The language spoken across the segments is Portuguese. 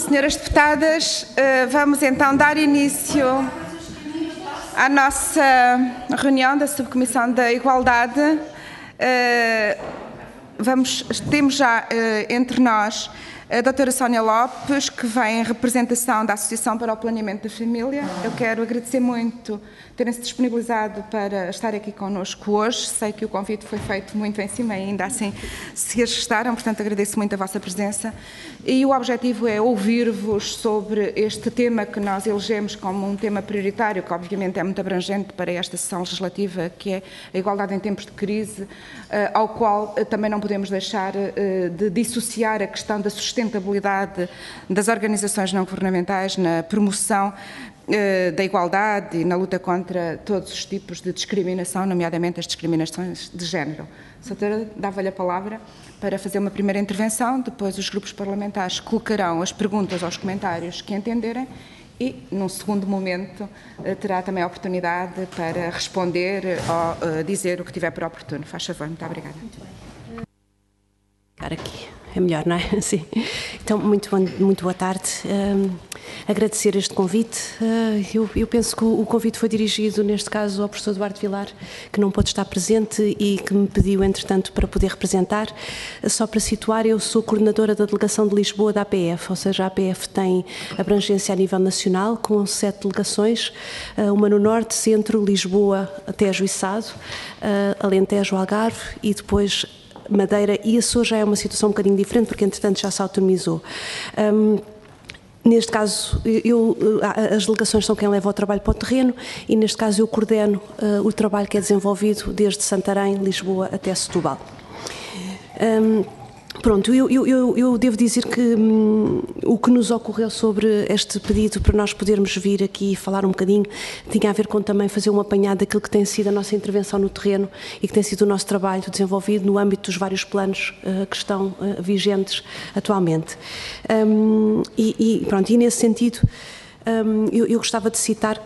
Senhoras deputadas, vamos então dar início à nossa reunião da Subcomissão da Igualdade. Temos já entre nós a doutora Sónia Lopes, que vem em representação da Associação para o Planeamento da Família. Eu quero agradecer muito terem-se disponibilizado para estar aqui connosco hoje. Sei que o convite foi feito muito em cima e ainda assim se registaram, portanto agradeço muito a vossa presença. E o objetivo é ouvir-vos sobre este tema que nós elegemos como um tema prioritário, que obviamente é muito abrangente para esta sessão legislativa, que é a igualdade em tempos de crise, ao qual também não podemos deixar de dissociar a questão da sustentabilidade das organizações não governamentais na promoção da igualdade e na luta contra todos os tipos de discriminação, nomeadamente as discriminações de género. Doutora, dava-lhe a palavra para fazer uma primeira intervenção, depois os grupos parlamentares colocarão as perguntas aos comentários que entenderem e, num segundo momento, terá também a oportunidade para responder ou dizer o que tiver por oportuno. Faz favor, muito obrigada. Muito bem. Ficar aqui é melhor, não é? Sim. Então, muito boa tarde. Agradecer este convite. Eu penso que o convite foi dirigido, neste caso, ao professor Eduardo Vilar, que não pôde estar presente e que me pediu, entretanto, para poder representar. Só para situar, eu sou coordenadora da Delegação de Lisboa da APF, ou seja, a APF tem abrangência a nível nacional, com 7 delegações, uma no Norte, Centro, Lisboa, Tejo e Sado, Alentejo, Algarve e depois Madeira, e Açores já é uma situação um bocadinho diferente, porque entretanto já se autonomizou. Neste caso, as delegações são quem leva o trabalho para o terreno e neste caso eu coordeno o trabalho que é desenvolvido desde Santarém, Lisboa até Setúbal. Pronto, eu devo dizer que o que nos ocorreu sobre este pedido para nós podermos vir aqui e falar um bocadinho tinha a ver com também fazer um apanhado daquilo que tem sido a nossa intervenção no terreno e que tem sido o nosso trabalho desenvolvido no âmbito dos vários planos que estão vigentes atualmente. Pronto, e nesse sentido eu gostava de situar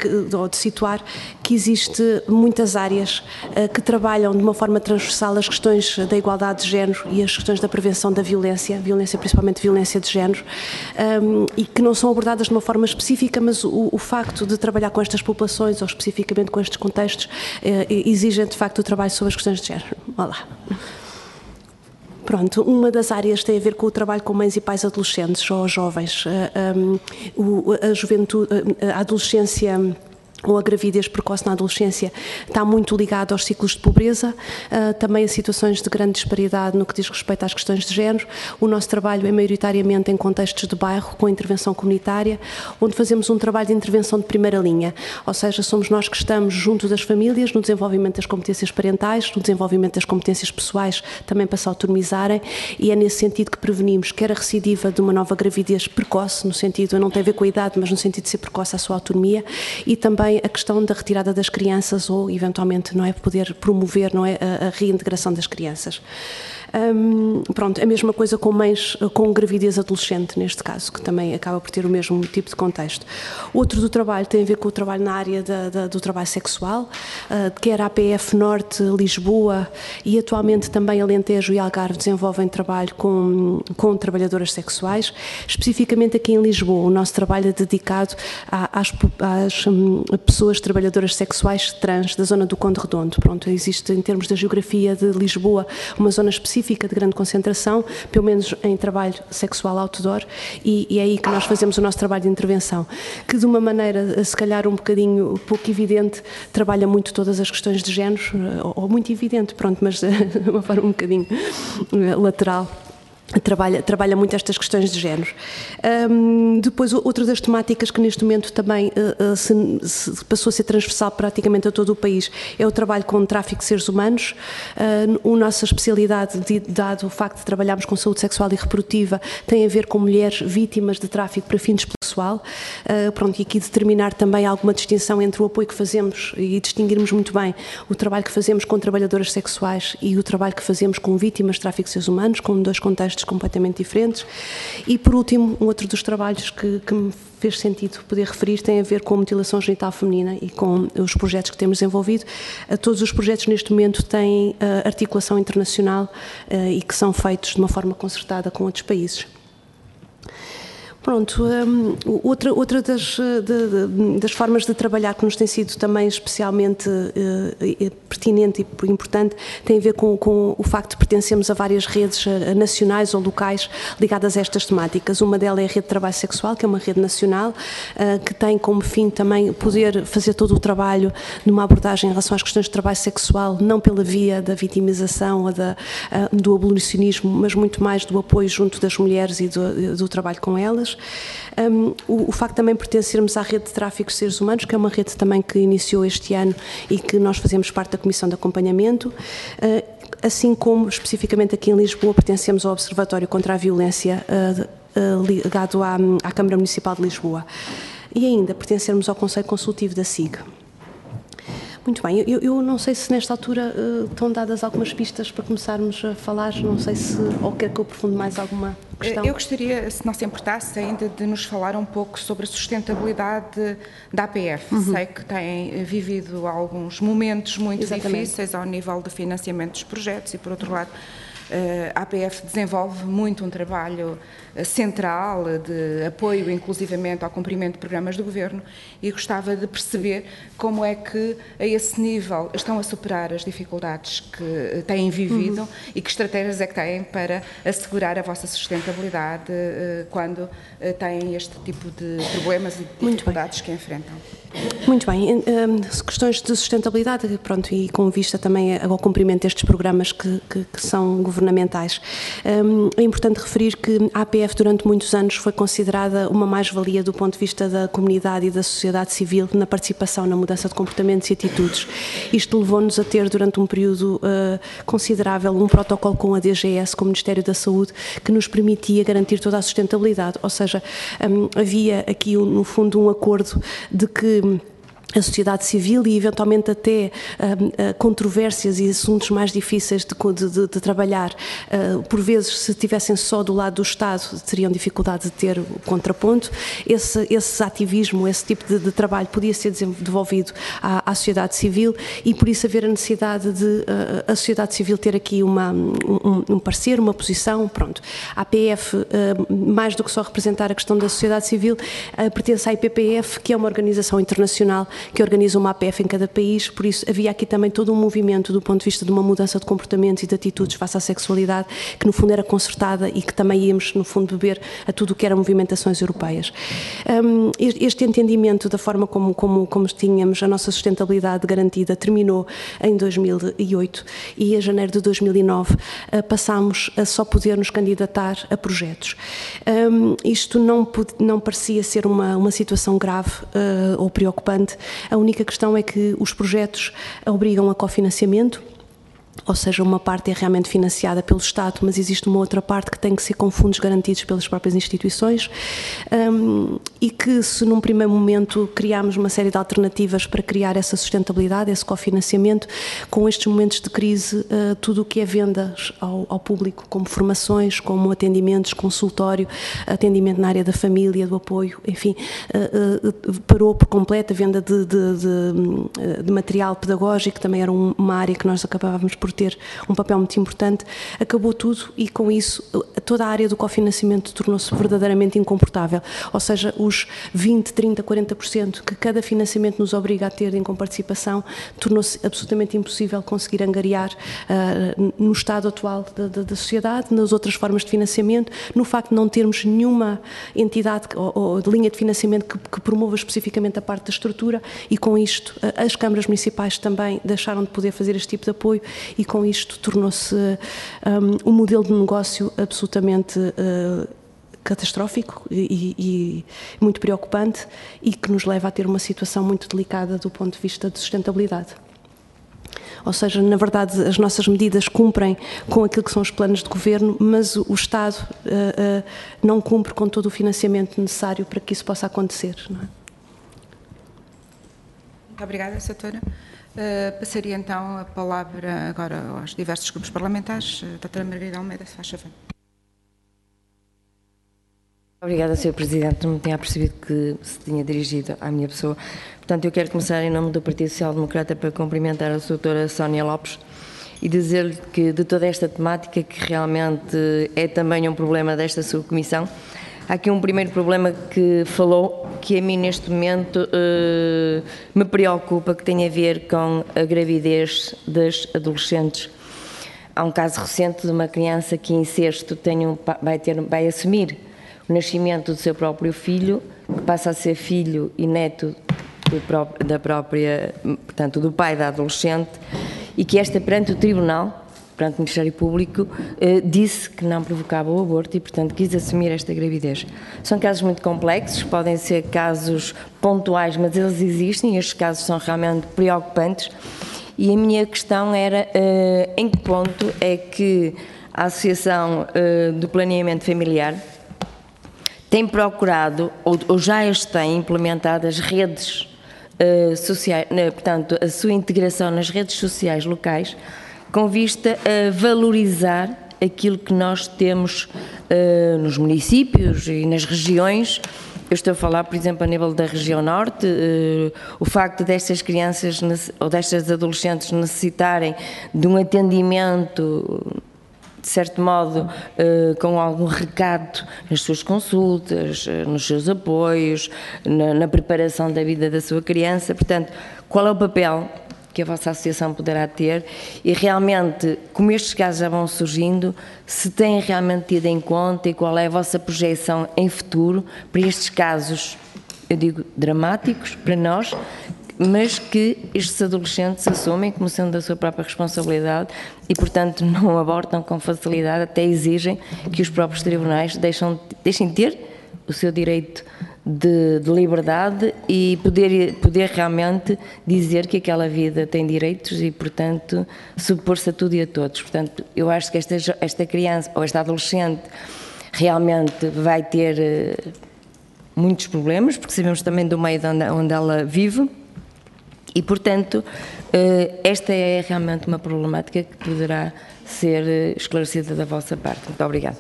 que existe muitas áreas que trabalham de uma forma transversal as questões da igualdade de género e as questões da prevenção da violência, principalmente violência de género, e que não são abordadas de uma forma específica, mas o facto de trabalhar com estas populações ou especificamente com estes contextos exige de facto o trabalho sobre as questões de género. Olá. Pronto, uma das áreas tem a ver com o trabalho com mães e pais adolescentes ou jovens, a juventude, a adolescência ou a gravidez precoce na adolescência está muito ligada aos ciclos de pobreza, também a situações de grande disparidade no que diz respeito às questões de género. O nosso trabalho é maioritariamente em contextos de bairro, com intervenção comunitária, onde fazemos um trabalho de intervenção de primeira linha, ou seja, somos nós que estamos junto das famílias, no desenvolvimento das competências parentais, no desenvolvimento das competências pessoais, também para se autonomizarem, e é nesse sentido que prevenimos quer a recidiva de uma nova gravidez precoce, no sentido, não tem a ver com a idade, mas no sentido de ser precoce a sua autonomia, e também a questão da retirada das crianças ou, eventualmente, não é, poder promover, não é, a reintegração das crianças. Pronto, a mesma coisa com mães com gravidez adolescente, neste caso, que também acaba por ter o mesmo tipo de contexto. Outro do trabalho tem a ver com o trabalho na área do trabalho sexual, quer a APF Norte, Lisboa e atualmente também Alentejo e Algarve desenvolvem trabalho com trabalhadoras sexuais. Especificamente aqui em Lisboa, o nosso trabalho é dedicado às pessoas trabalhadoras sexuais trans da zona do Conde Redondo. Pronto, existe em termos da geografia de Lisboa uma zona específica de grande concentração, pelo menos em trabalho sexual outdoor, e é aí que nós fazemos o nosso trabalho de intervenção, que de uma maneira, se calhar um bocadinho pouco evidente, trabalha muito todas as questões de género, ou muito evidente, pronto, mas de uma forma um bocadinho lateral. Trabalha muito estas questões de género. Depois, outra das temáticas que neste momento também passou a ser transversal praticamente a todo o país é o trabalho com o tráfico de seres humanos. A nossa especialidade, dado o facto de trabalharmos com saúde sexual e reprodutiva, tem a ver com mulheres vítimas de tráfico para fins pessoal. Pronto, e aqui determinar também alguma distinção entre o apoio que fazemos e distinguirmos muito bem o trabalho que fazemos com trabalhadoras sexuais e o trabalho que fazemos com vítimas de tráfico de seres humanos, com dois contextos completamente diferentes. E por último, um outro dos trabalhos que me fez sentido poder referir tem a ver com a mutilação genital feminina e com os projetos que temos desenvolvido. Todos os projetos neste momento têm articulação internacional e que são feitos de uma forma concertada com outros países. Pronto, outra das formas de trabalhar que nos tem sido também especialmente pertinente e importante tem a ver com o facto de pertencermos a várias redes nacionais ou locais ligadas a estas temáticas. Uma delas é a Rede de Trabalho Sexual, que é uma rede nacional, que tem como fim também poder fazer todo o trabalho numa abordagem em relação às questões de trabalho sexual, não pela via da vitimização ou do abolicionismo, mas muito mais do apoio junto das mulheres e do trabalho com elas. O facto de também pertencermos à rede de tráfico de seres humanos, que é uma rede também que iniciou este ano e que nós fazemos parte da Comissão de Acompanhamento, assim como especificamente aqui em Lisboa pertencemos ao Observatório contra a Violência ligado à Câmara Municipal de Lisboa. E ainda pertencermos ao Conselho Consultivo da SIG. Muito bem, eu não sei se nesta altura estão dadas algumas pistas para começarmos a falar, não sei se, ou quer que eu aprofunde mais alguma questão. Eu gostaria, se não se importasse, ainda de nos falar um pouco sobre a sustentabilidade da APF. Sei que tem vivido alguns momentos muito difíceis ao nível de financiamento dos projetos e, por outro lado, a APF desenvolve muito um trabalho central de apoio, inclusivamente, ao cumprimento de programas do Governo, e gostava de perceber como é que, a esse nível, estão a superar as dificuldades que têm vivido e que estratégias é que têm para assegurar a vossa sustentabilidade quando têm este tipo de problemas e dificuldades que enfrentam. Muito bem, questões de sustentabilidade, pronto, e com vista também ao cumprimento destes programas que são governamentais. É importante referir que a APF durante muitos anos foi considerada uma mais-valia do ponto de vista da comunidade e da sociedade civil na participação na mudança de comportamentos e atitudes. Isto levou-nos a ter durante um período considerável um protocolo com a DGS, com o Ministério da Saúde, que nos permitia garantir toda a sustentabilidade, ou seja, havia aqui no fundo um acordo de que a sociedade civil e eventualmente até controvérsias e assuntos mais difíceis de trabalhar, por vezes se estivessem só do lado do Estado teriam dificuldade de ter o contraponto. Esse ativismo, esse tipo de trabalho podia ser desenvolvido à sociedade civil e por isso haver a necessidade de a sociedade civil ter aqui um parecer, uma posição, pronto. A APF, mais do que só representar a questão da sociedade civil, pertence à IPPF, que é uma organização internacional que organiza uma APF em cada país, por isso havia aqui também todo um movimento do ponto de vista de uma mudança de comportamentos e de atitudes face à sexualidade, que no fundo era concertada e que também íamos no fundo beber a tudo o que eram movimentações europeias. Este entendimento da forma como tínhamos a nossa sustentabilidade garantida terminou em 2008 e em janeiro de 2009 passámos a só poder nos candidatar a projetos. Isto não parecia ser uma situação grave ou preocupante. A única questão é que os projetos obrigam a cofinanciamento, ou seja, uma parte é realmente financiada pelo Estado, mas existe uma outra parte que tem que ser com fundos garantidos pelas próprias instituições e que se num primeiro momento criámos uma série de alternativas para criar essa sustentabilidade, esse cofinanciamento, com estes momentos de crise, tudo o que é vendas ao público, como formações, como atendimentos, consultório, atendimento na área da família, do apoio, enfim, parou por completo a venda de material pedagógico, também era uma área que nós acabávamos por ter um papel muito importante, acabou tudo e com isso toda a área do cofinanciamento tornou-se verdadeiramente incomportável, ou seja, os 20, 30, 40% que cada financiamento nos obriga a ter em comparticipação tornou-se absolutamente impossível conseguir angariar no estado atual da sociedade, nas outras formas de financiamento, no facto de não termos nenhuma entidade ou de linha de financiamento que promova especificamente a parte da estrutura e com isto as câmaras municipais também deixaram de poder fazer este tipo de apoio e com isto tornou-se um modelo de negócio absolutamente catastrófico e muito preocupante e que nos leva a ter uma situação muito delicada do ponto de vista de sustentabilidade. Ou seja, na verdade, as nossas medidas cumprem com aquilo que são os planos de governo, mas o Estado não cumpre com todo o financiamento necessário para que isso possa acontecer. Não é? Muito obrigada, Doutora. Passaria então a palavra agora aos diversos grupos parlamentares. Doutora Margarida Almeida, se faz favor. Obrigada, Sr. Presidente. Não me tinha percebido que se tinha dirigido à minha pessoa. Portanto, eu quero começar em nome do Partido Social Democrata para cumprimentar a doutora Sónia Lopes e dizer-lhe que de toda esta temática, que realmente é também um problema desta subcomissão, há aqui um primeiro problema que falou, que a mim neste momento me preocupa, que tem a ver com a gravidez das adolescentes. Há um caso recente de uma criança que em sexto vai assumir o nascimento do seu próprio filho, que passa a ser filho e neto portanto, do pai da adolescente, e que perante o Tribunal, perante o Ministério Público, disse que não provocava o aborto e, portanto, quis assumir esta gravidez. São casos muito complexos, podem ser casos pontuais, mas eles existem, e estes casos são realmente preocupantes. E a minha questão era em que ponto é que a Associação do Planeamento Familiar tem procurado, ou já as tem implementado, as redes sociais, portanto, a sua integração nas redes sociais locais, com vista a valorizar aquilo que nós temos nos municípios e nas regiões. Eu estou a falar, por exemplo, a nível da região norte, o facto destas crianças ou destas adolescentes necessitarem de um atendimento, de certo modo, com algum recado nas suas consultas, nos seus apoios, na preparação da vida da sua criança. Portanto, qual é o papel que a vossa associação poderá ter e realmente, como estes casos já vão surgindo, se têm realmente tido em conta e qual é a vossa projeção em futuro para estes casos, eu digo, dramáticos para nós, mas que estes adolescentes assumem como sendo da sua própria responsabilidade e, portanto, não abortam com facilidade, até exigem que os próprios tribunais deixem ter o seu direito de liberdade e poder realmente dizer que aquela vida tem direitos e, portanto, subpor-se a tudo e a todos. Portanto, eu acho que esta criança ou esta adolescente realmente vai ter muitos problemas, porque sabemos também do meio onde ela vive e, portanto, esta é realmente uma problemática que poderá ser esclarecida da vossa parte. Muito obrigada.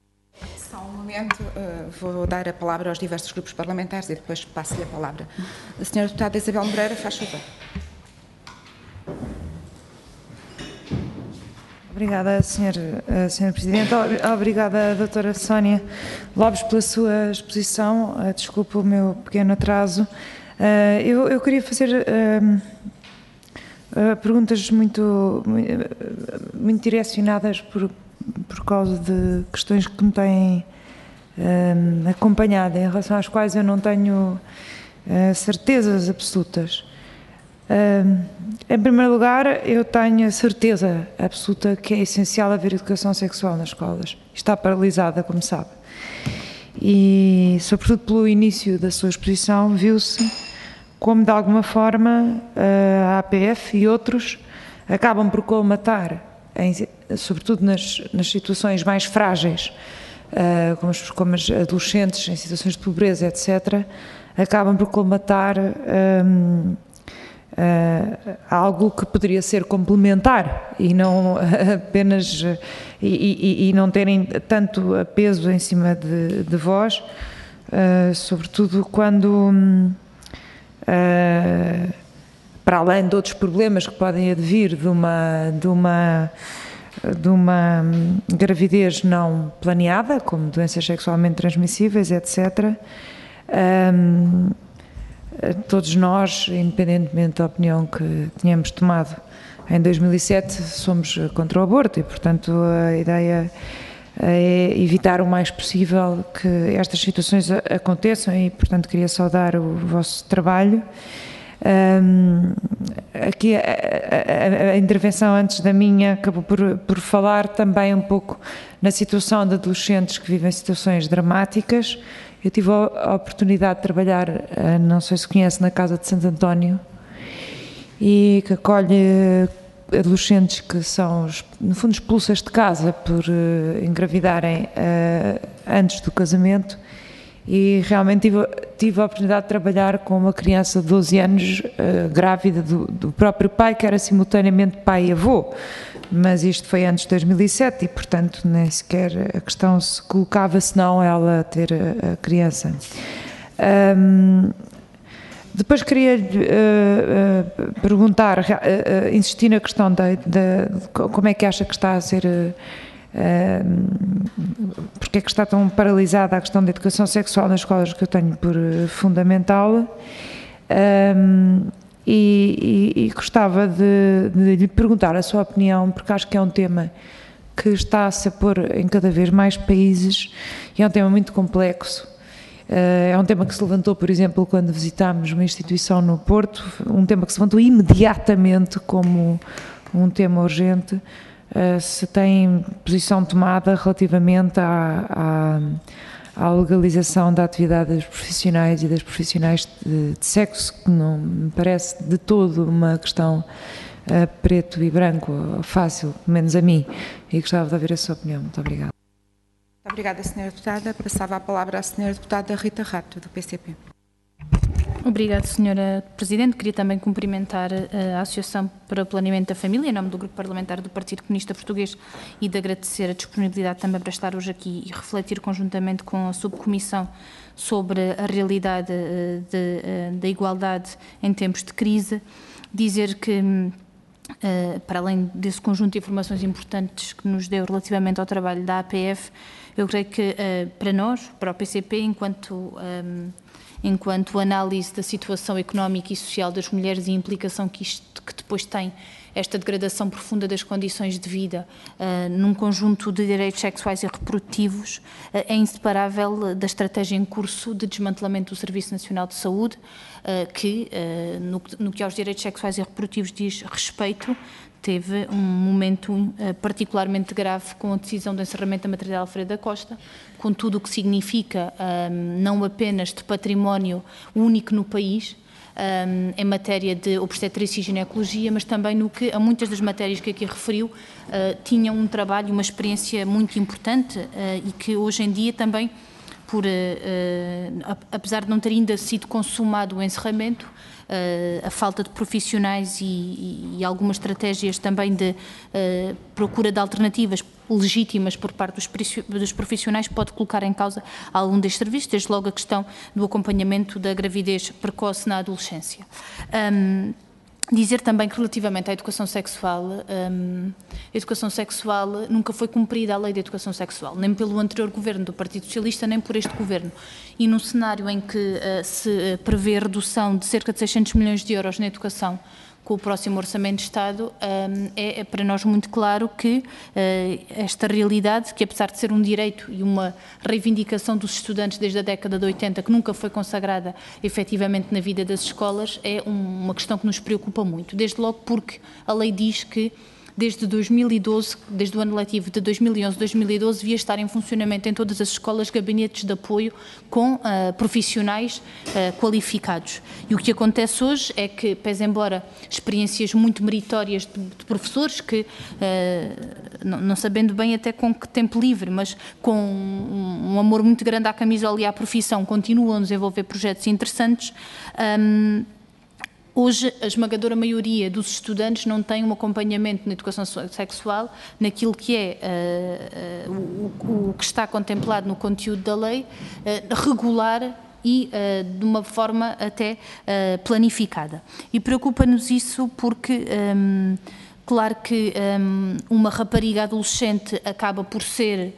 Vou dar a palavra aos diversos grupos parlamentares e depois passo-lhe a palavra. A senhora deputada Isabel Moreira, faz favor. Obrigada, senhora Presidente. Obrigada, doutora Sónia Lopes, pela sua exposição. Desculpe o meu pequeno atraso. Eu queria fazer perguntas muito direcionadas por causa de questões que me têm acompanhada, em relação às quais eu não tenho certezas absolutas. Em primeiro lugar, eu tenho a certeza absoluta que é essencial haver educação sexual nas escolas. Está paralisada, como sabe. E, sobretudo pelo início da sua exposição, viu-se como, de alguma forma, a APF e outros acabam por colmatar, sobretudo nas situações mais frágeis, como as adolescentes em situações de pobreza, etc., acabam por colmatar algo que poderia ser complementar e não apenas e não terem tanto peso em cima de vós, sobretudo quando, para além de outros problemas que podem advir de uma gravidez não planeada, como doenças sexualmente transmissíveis, etc., todos nós, independentemente da opinião que tínhamos tomado em 2007, somos contra o aborto e, portanto, a ideia é evitar o mais possível que estas situações aconteçam e, portanto, queria saudar o vosso trabalho. Aqui a intervenção antes da minha acabou por falar também um pouco na situação de adolescentes que vivem situações dramáticas. Eu tive a oportunidade de trabalhar, não sei se conhece, na Casa de Santo António, e que acolhe adolescentes que são, no fundo, expulsas de casa por engravidarem antes do casamento. E realmente tive a oportunidade de trabalhar com uma criança de 12 anos, grávida do próprio pai, que era simultaneamente pai e avô. Mas isto foi antes de 2007 e, portanto, nem sequer a questão se colocava senão ela ter a criança. Depois queria perguntar, insistir na questão de como é que acha que está a ser porque é que está tão paralisada a questão da educação sexual nas escolas, que eu tenho por fundamental, e gostava de lhe perguntar a sua opinião, porque acho que é um tema que está a se pôr em cada vez mais países e é um tema muito complexo. É um tema que se levantou, por exemplo, quando visitámos uma instituição no Porto, um tema que se levantou imediatamente como um tema urgente. Se tem posição tomada relativamente à legalização da atividade dos profissionais e das profissionais de sexo, que não me parece de todo uma questão preto e branco, fácil, menos a mim, e gostava de ouvir a sua opinião. Muito obrigada. Muito obrigada, Sra. Deputada. Passava a palavra à Sra. Deputada Rita Rato, do PCP. Obrigada, Sra. Presidente. Queria também cumprimentar a Associação para o Planeamento da Família, em nome do Grupo Parlamentar do Partido Comunista Português, e de agradecer a disponibilidade também para estar hoje aqui e refletir conjuntamente com a Subcomissão sobre a realidade da igualdade em tempos de crise. Dizer que, para além desse conjunto de informações importantes que nos deu relativamente ao trabalho da APF, eu creio que para nós, para o PCP, enquanto análise da situação económica e social das mulheres e a implicação que depois tem esta degradação profunda das condições de vida num conjunto de direitos sexuais e reprodutivos, é inseparável da estratégia em curso de desmantelamento do Serviço Nacional de Saúde, que, no que aos direitos sexuais e reprodutivos diz respeito, teve um momento particularmente grave com a decisão do encerramento da maternidade Alfredo da Costa, com tudo o que significa não apenas de património único no país, em matéria de obstetrícia e ginecologia, mas também no que, a muitas das matérias que aqui referiu, tinham um trabalho, uma experiência muito importante e que hoje em dia também, apesar de não ter ainda sido consumado o encerramento, a falta de profissionais e algumas estratégias também de procura de alternativas legítimas por parte dos profissionais pode colocar em causa algum destes serviços, desde logo a questão do acompanhamento da gravidez precoce na adolescência. Dizer também que relativamente à educação sexual nunca foi cumprida a lei de educação sexual, nem pelo anterior governo do Partido Socialista, nem por este governo. E num cenário em que se prevê a redução de cerca de 600 milhões de euros na educação com o próximo Orçamento de Estado, é para nós muito claro que esta realidade, que apesar de ser um direito e uma reivindicação dos estudantes desde a década de 80, que nunca foi consagrada efetivamente na vida das escolas, é uma questão que nos preocupa muito. Desde logo porque a lei diz que desde 2012, desde o ano letivo de 2011-2012, devia estar em funcionamento em todas as escolas gabinetes de apoio com profissionais qualificados. E o que acontece hoje é que, pese embora experiências muito meritórias de professores que, não sabendo bem até com que tempo livre, mas com um amor muito grande à camisola e à profissão, continuam a desenvolver projetos interessantes, hoje, a esmagadora maioria dos estudantes não tem um acompanhamento na educação sexual, naquilo que é o que está contemplado no conteúdo da lei, regular e de uma forma até planificada. E preocupa-nos isso porque, claro que uma rapariga adolescente acaba por ser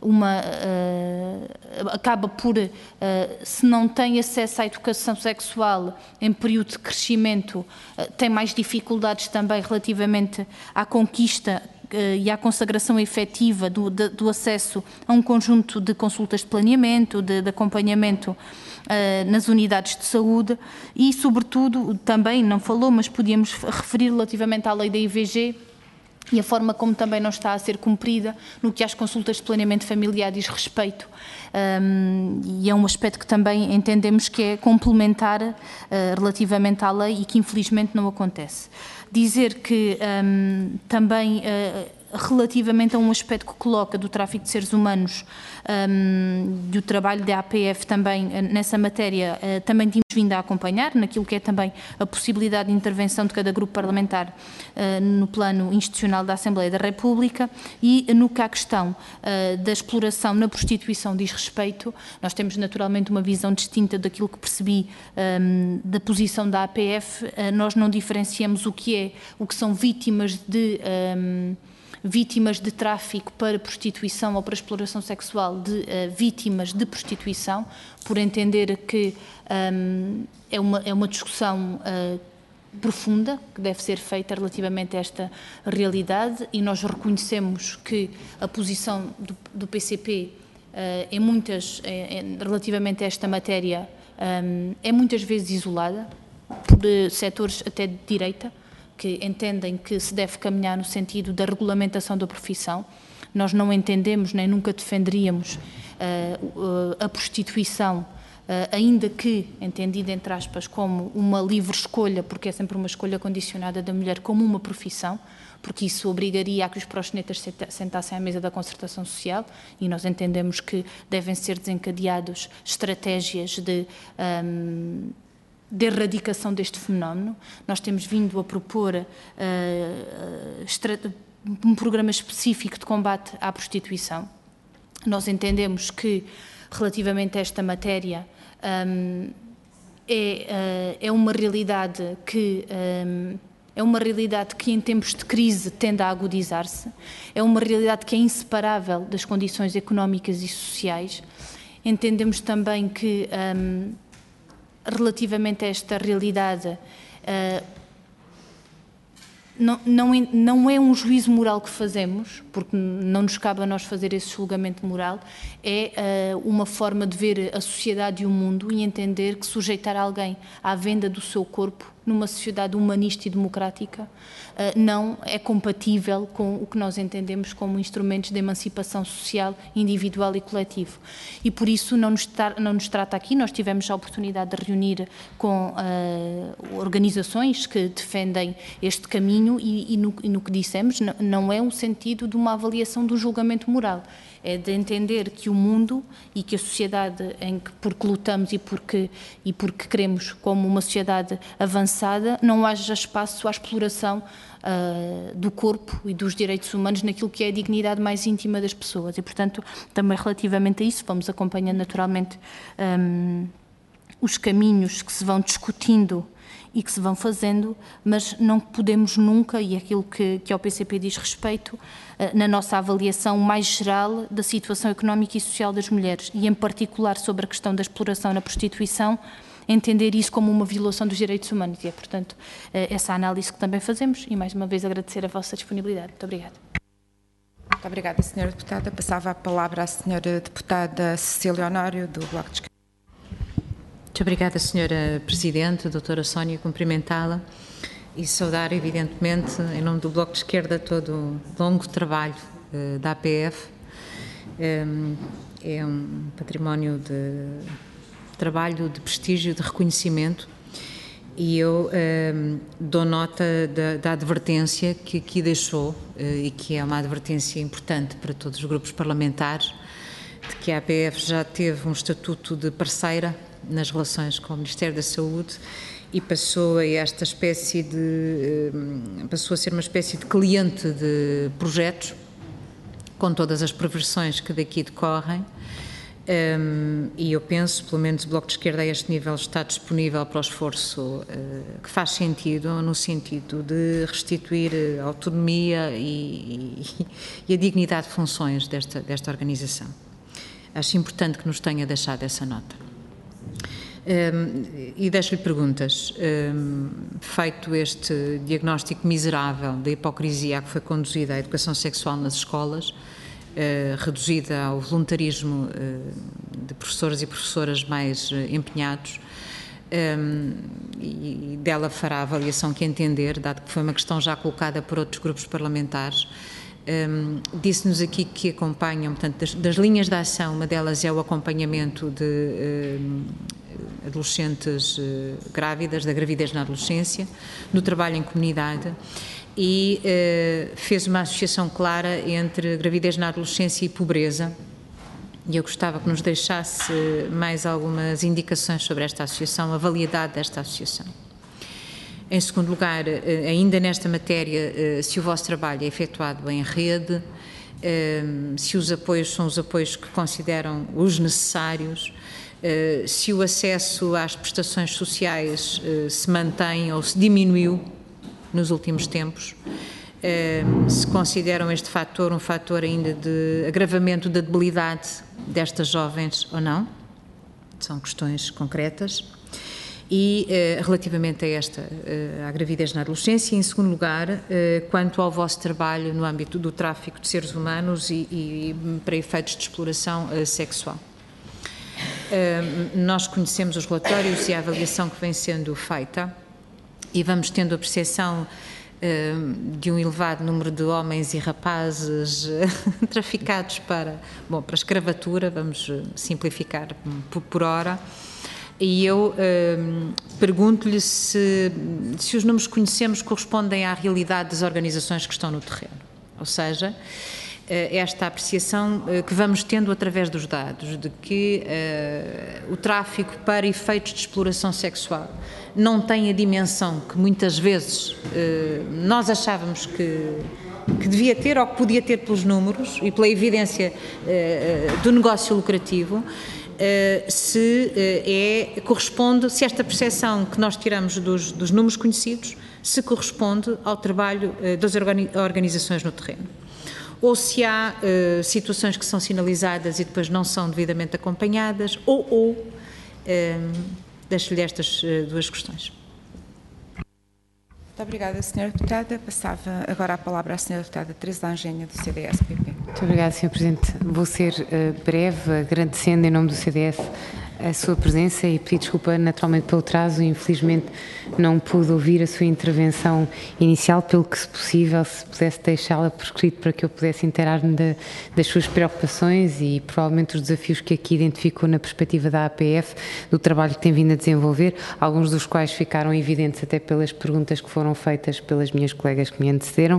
se não tem acesso à educação sexual em período de crescimento, tem mais dificuldades também relativamente à conquista e à consagração efetiva do acesso a um conjunto de consultas de planeamento, de acompanhamento nas unidades de saúde e, sobretudo, também não falou, mas podíamos referir relativamente à lei da IVG, e a forma como também não está a ser cumprida no que às consultas de planeamento familiar diz respeito. E é um aspecto que também entendemos que é complementar relativamente à lei e que infelizmente não acontece. Dizer que também relativamente a um aspecto que coloca do tráfico de seres humanos, do trabalho da APF também nessa matéria, também temos vindo a acompanhar, naquilo que é também a possibilidade de intervenção de cada grupo parlamentar no plano institucional da Assembleia da República e no que a questão da exploração na prostituição diz respeito, nós temos naturalmente uma visão distinta daquilo que percebi da posição da APF, nós não diferenciamos o que são vítimas de vítimas de tráfico para prostituição ou para exploração sexual de vítimas de prostituição, por entender que é uma discussão profunda que deve ser feita relativamente a esta realidade, e nós reconhecemos que a posição do PCP relativamente a esta matéria é muitas vezes isolada por setores até de direita, que entendem que se deve caminhar no sentido da regulamentação da profissão. Nós não entendemos, nem nunca defenderíamos a prostituição, ainda que entendida, entre aspas, como uma livre escolha, porque é sempre uma escolha condicionada da mulher, como uma profissão, porque isso obrigaria a que os proxenetas sentassem à mesa da concertação social, e nós entendemos que devem ser desencadeados estratégias de erradicação deste fenómeno. Nós temos vindo a propor um programa específico de combate à prostituição. Nós entendemos que, relativamente a esta matéria, é uma realidade que em tempos de crise tende a agudizar-se, é uma realidade que é inseparável das condições económicas e sociais. Entendemos também que, relativamente a esta realidade, não é um juízo moral que fazemos, porque não nos cabe a nós fazer esse julgamento moral, é uma forma de ver a sociedade e o mundo e entender que sujeitar alguém à venda do seu corpo numa sociedade humanista e democrática não é compatível com o que nós entendemos como instrumentos de emancipação social, individual e coletivo. E por isso não nos trata aqui. Nós tivemos a oportunidade de reunir com organizações que defendem este caminho e no que dissemos não é um sentido de uma avaliação do julgamento moral, é de entender que o mundo e que a sociedade porque lutamos e porque queremos como uma sociedade avançada, não haja espaço à exploração do corpo e dos direitos humanos naquilo que é a dignidade mais íntima das pessoas. E, portanto, também relativamente a isso, vamos acompanhando naturalmente os caminhos que se vão discutindo e que se vão fazendo, mas não podemos nunca, e aquilo que ao PCP diz respeito, na nossa avaliação mais geral da situação económica e social das mulheres, e em particular sobre a questão da exploração na prostituição, entender isso como uma violação dos direitos humanos. E é, portanto, essa análise que também fazemos, e mais uma vez agradecer a vossa disponibilidade. Muito obrigada. Muito obrigada, Sra. Deputada. Passava a palavra à Sra. Deputada Cecília Honório, do Bloco de Esquerda. Muito obrigada, Sra. Presidente, doutora Sónia, cumprimentá-la e saudar, evidentemente, em nome do Bloco de Esquerda, todo o longo trabalho da APF. É um património de trabalho, de prestígio, de reconhecimento, e eu dou nota da advertência que aqui deixou, e que é uma advertência importante para todos os grupos parlamentares, de que a APF já teve um estatuto de parceira nas relações com o Ministério da Saúde e passou a ser uma espécie de cliente de projetos, com todas as perversões que daqui decorrem, e eu penso, pelo menos o Bloco de Esquerda a este nível está disponível para o esforço que faz sentido, no sentido de restituir a autonomia e a dignidade de funções desta organização. Acho importante que nos tenha deixado essa nota. E deixo-lhe perguntas. Feito este diagnóstico miserável da hipocrisia a que foi conduzida a educação sexual nas escolas, reduzida ao voluntarismo de professores e professoras mais empenhados, e dela fará a avaliação que entender, dado que foi uma questão já colocada por outros grupos parlamentares. Disse-nos aqui que acompanham, portanto, das linhas de ação, uma delas é o acompanhamento de adolescentes grávidas, da gravidez na adolescência, no trabalho em comunidade, e fez uma associação clara entre gravidez na adolescência e pobreza, e eu gostava que nos deixasse mais algumas indicações sobre esta associação, a validade desta associação. Em segundo lugar, ainda nesta matéria, se o vosso trabalho é efetuado em rede, se os apoios são os apoios que consideram os necessários, se o acesso às prestações sociais se mantém ou se diminuiu nos últimos tempos, se consideram este fator um fator ainda de agravamento da debilidade destas jovens ou não. São questões concretas. E relativamente a à gravidez na adolescência, em segundo lugar, quanto ao vosso trabalho no âmbito do tráfico de seres humanos e para efeitos de exploração sexual. Nós conhecemos os relatórios e a avaliação que vem sendo feita e vamos tendo a percepção de um elevado número de homens e rapazes traficados para a escravatura, vamos simplificar por hora. E eu pergunto-lhe se os números que conhecemos correspondem à realidade das organizações que estão no terreno. Ou seja, esta apreciação que vamos tendo através dos dados, de que o tráfico para efeitos de exploração sexual não tem a dimensão que muitas vezes nós achávamos que devia ter ou que podia ter pelos números e pela evidência do negócio lucrativo, corresponde, se esta percepção que nós tiramos dos números conhecidos, se corresponde ao trabalho das organizações no terreno. Ou se há situações que são sinalizadas e depois não são devidamente acompanhadas, deixo-lhe estas duas questões. Muito obrigada, Sra. Deputada. Passava agora a palavra à Sra. Deputada Teresa Anjinha, do CDS-PP. Muito obrigada, Sr. Presidente. Vou ser breve, agradecendo em nome do CDS a sua presença e pedir desculpa naturalmente pelo atraso. Infelizmente não pude ouvir a sua intervenção inicial, pelo que, se possível, se pudesse deixá-la por escrito para que eu pudesse inteirar-me das suas preocupações e provavelmente os desafios que aqui identificou na perspectiva da APF, do trabalho que tem vindo a desenvolver, alguns dos quais ficaram evidentes até pelas perguntas que foram feitas pelas minhas colegas que me antecederam,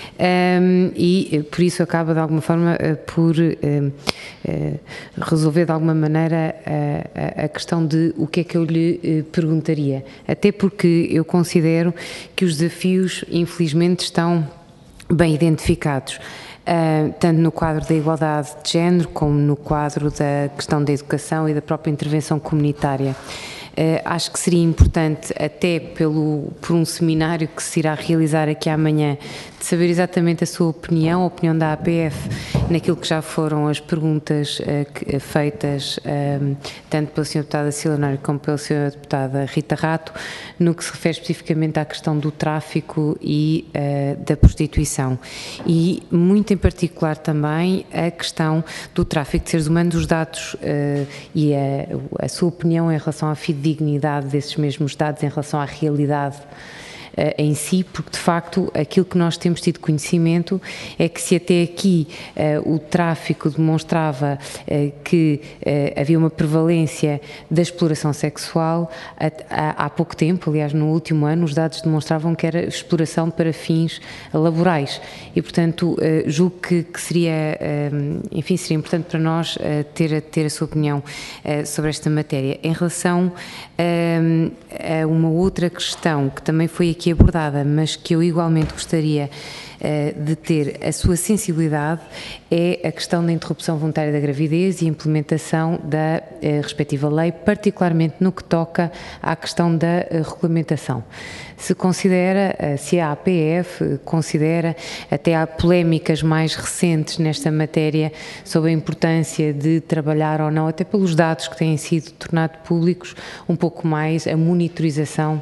e por isso acaba de alguma forma por resolver de alguma maneira a questão de o que é que eu lhe perguntaria, até porque eu considero que os desafios, infelizmente, estão bem identificados, tanto no quadro da igualdade de género, como no quadro da questão da educação e da própria intervenção comunitária. Acho que seria importante, até por um seminário que se irá realizar aqui amanhã, de saber exatamente a sua opinião, a opinião da APF, naquilo que já foram as perguntas feitas tanto pela Sra. Deputada Silva como pela Sra. Deputada Rita Rato, no que se refere especificamente à questão do tráfico e da prostituição. E, muito em particular também, a questão do tráfico de seres humanos, os dados e a sua opinião em relação à fidedignidade desses mesmos dados, em relação à realidade em si, porque de facto aquilo que nós temos tido conhecimento é que se até aqui o tráfico demonstrava que havia uma prevalência da exploração sexual, há pouco tempo, aliás no último ano, os dados demonstravam que era exploração para fins laborais e portanto julgo que seria, enfim, seria importante para nós ter a sua opinião sobre esta matéria. Em relação a uma outra questão que também foi aqui abordada, mas que eu igualmente gostaria de ter a sua sensibilidade, é a questão da interrupção voluntária da gravidez e a implementação da respectiva lei, particularmente no que toca à questão da regulamentação. Se considera, se a APF considera, até há polémicas mais recentes nesta matéria sobre a importância de trabalhar ou não, até pelos dados que têm sido tornados públicos, um pouco mais a monitorização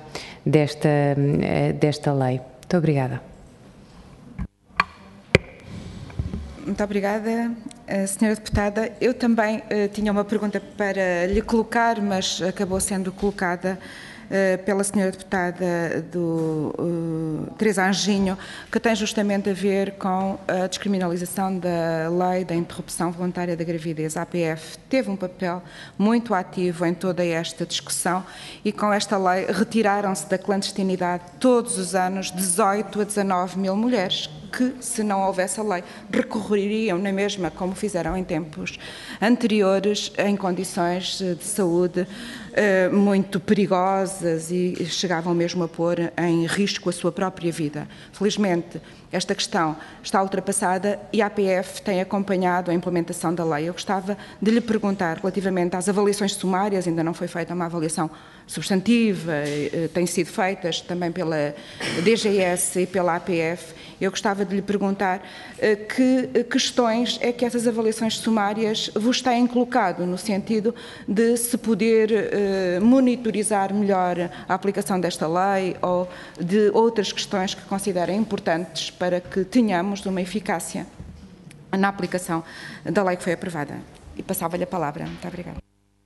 desta lei. Muito obrigada. Muito obrigada, Sra. Deputada. Eu também tinha uma pergunta para lhe colocar, mas acabou sendo colocada pela Sra. Deputada Teresa Anjinho, que tem justamente a ver com a descriminalização da lei da interrupção voluntária da gravidez. A APF teve um papel muito ativo em toda esta discussão e com esta lei retiraram-se da clandestinidade todos os anos 18 a 19 mil mulheres que, se não houvesse a lei, recorreriam na mesma, como fizeram em tempos anteriores, em condições de saúde muito perigosas e chegavam mesmo a pôr em risco a sua própria vida. Felizmente, esta questão está ultrapassada e a APF tem acompanhado a implementação da lei. Eu gostava de lhe perguntar, relativamente às avaliações sumárias, ainda não foi feita uma avaliação substantiva, têm sido feitas também pela DGS e pela APF. Eu gostava de lhe perguntar que questões é que essas avaliações sumárias vos têm colocado, no sentido de se poder monitorizar melhor a aplicação desta lei ou de outras questões que considerem importantes para que tenhamos uma eficácia na aplicação da lei que foi aprovada. E passava-lhe a palavra. Muito obrigada.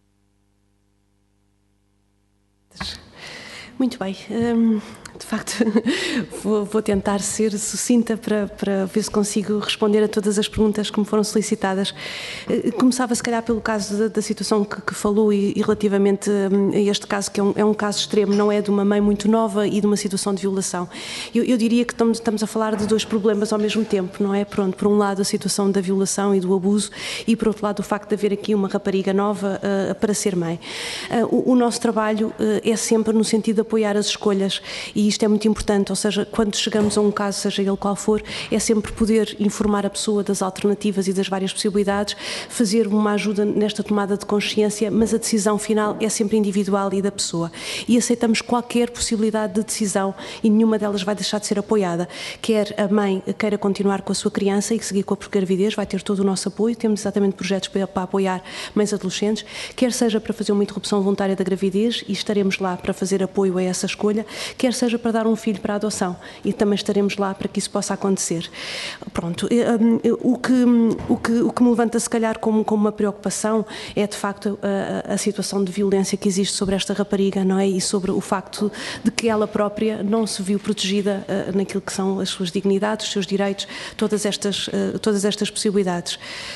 Muito bem. De facto, vou tentar ser sucinta para ver se consigo responder a todas as perguntas que me foram solicitadas. Começava, se calhar, pelo caso da situação que falou e relativamente a este caso, que é um caso extremo, não é de uma mãe muito nova e de uma situação de violação. Eu diria que estamos a falar de dois problemas ao mesmo tempo, não é? Pronto, por um lado, a situação da violação e do abuso e, por outro lado, o facto de haver aqui uma rapariga nova para ser mãe. O nosso trabalho é sempre no sentido de apoiar as escolhas e isto é muito importante, ou seja, quando chegamos a um caso, seja ele qual for, é sempre poder informar a pessoa das alternativas e das várias possibilidades, fazer uma ajuda nesta tomada de consciência, mas a decisão final é sempre individual e da pessoa. E aceitamos qualquer possibilidade de decisão e nenhuma delas vai deixar de ser apoiada. Quer a mãe queira continuar com a sua criança e seguir com a gravidez, vai ter todo o nosso apoio, temos exatamente projetos para apoiar mães adolescentes, quer seja para fazer uma interrupção voluntária da gravidez e estaremos lá para fazer apoio a essa escolha, quer seja para dar um filho para a adoção e também estaremos lá para que isso possa acontecer. Pronto, o que me levanta se calhar como uma preocupação é de facto a situação de violência que existe sobre esta rapariga, não é? E sobre o facto de que ela própria não se viu protegida naquilo que são as suas dignidades, os seus direitos, todas estas possibilidades.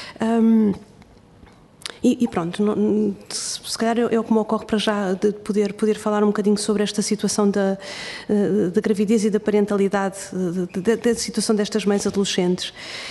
E pronto, se calhar é o que me ocorre para já de poder falar um bocadinho sobre esta situação da gravidez e da parentalidade, da situação destas mães adolescentes.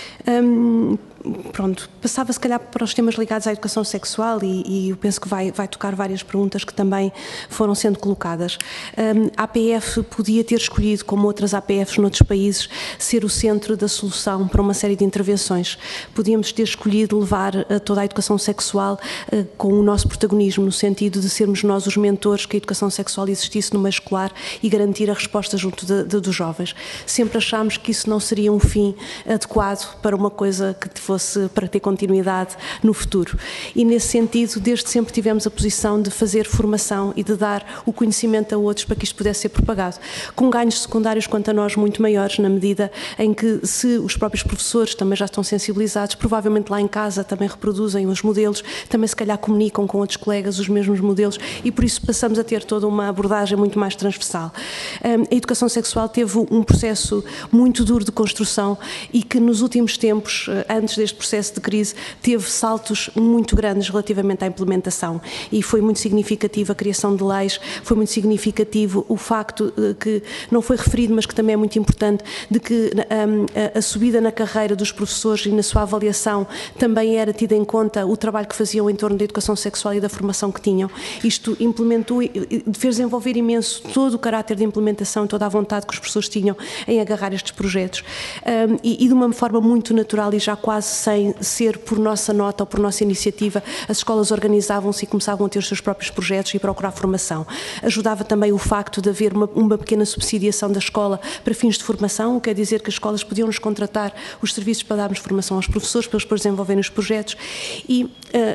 Pronto, passava se calhar para os temas ligados à educação sexual e eu penso que vai tocar várias perguntas que também foram sendo colocadas. A APF podia ter escolhido, como outras APFs noutros países, ser o centro da solução para uma série de intervenções. Podíamos ter escolhido levar toda a educação sexual com o nosso protagonismo, no sentido de sermos nós os mentores que a educação sexual existisse no meio escolar e garantir a resposta junto dos jovens. Sempre achámos que isso não seria um fim adequado para uma coisa que fosse para ter continuidade no futuro. E nesse sentido, desde sempre tivemos a posição de fazer formação e de dar o conhecimento a outros para que isto pudesse ser propagado, com ganhos secundários quanto a nós muito maiores, na medida em que, se os próprios professores também já estão sensibilizados, provavelmente lá em casa também reproduzem os modelos, também se calhar comunicam com outros colegas os mesmos modelos e por isso passamos a ter toda uma abordagem muito mais transversal. A educação sexual teve um processo muito duro de construção e que nos últimos tempos, antes deste processo de crise, teve saltos muito grandes relativamente à implementação e foi muito significativa a criação de leis, foi muito significativo o facto que não foi referido, mas que também é muito importante, de que a subida na carreira dos professores e na sua avaliação também era tida em conta o trabalho que faziam em torno da educação sexual e da formação que tinham. Isto implementou e fez desenvolver imenso todo o caráter de implementação, toda a vontade que os professores tinham em agarrar estes projetos e de uma forma muito natural e já quase sem ser por nossa nota ou por nossa iniciativa, as escolas organizavam-se e começavam a ter os seus próprios projetos e procurar formação. Ajudava também o facto de haver uma pequena subsidiação da escola para fins de formação, quer dizer que as escolas podiam nos contratar os serviços para darmos formação aos professores, para eles depois desenvolverem os projetos e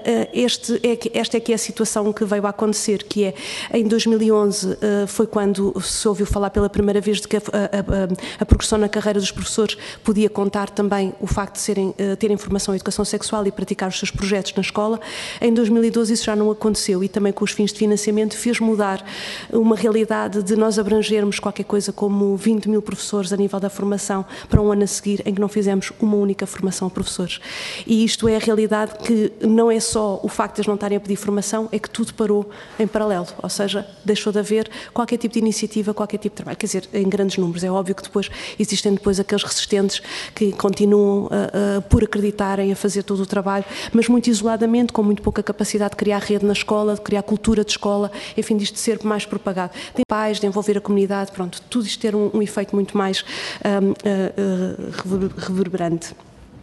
esta é que é a situação que veio a acontecer, que é, em 2011 foi quando se ouviu falar pela primeira vez de que a progressão na carreira dos professores podia contar também o facto de terem formação em educação sexual e praticar os seus projetos na escola. Em 2012 isso já não aconteceu e também com os fins de financiamento fez mudar uma realidade de nós abrangermos qualquer coisa como 20 mil professores a nível da formação para um ano a seguir em que não fizemos uma única formação a professores. E isto é a realidade que não é só o facto de eles não estarem a pedir formação, é que tudo parou em paralelo, ou seja, deixou de haver qualquer tipo de iniciativa, qualquer tipo de trabalho, quer dizer, em grandes números. É óbvio que depois existem aqueles resistentes que continuam por acreditarem, a fazer todo o trabalho, mas muito isoladamente, com muito pouca capacidade de criar rede na escola, de criar cultura de escola, enfim, disto de ser mais propagado. Tem pais, de envolver a comunidade, pronto, tudo isto ter um efeito muito mais reverberante.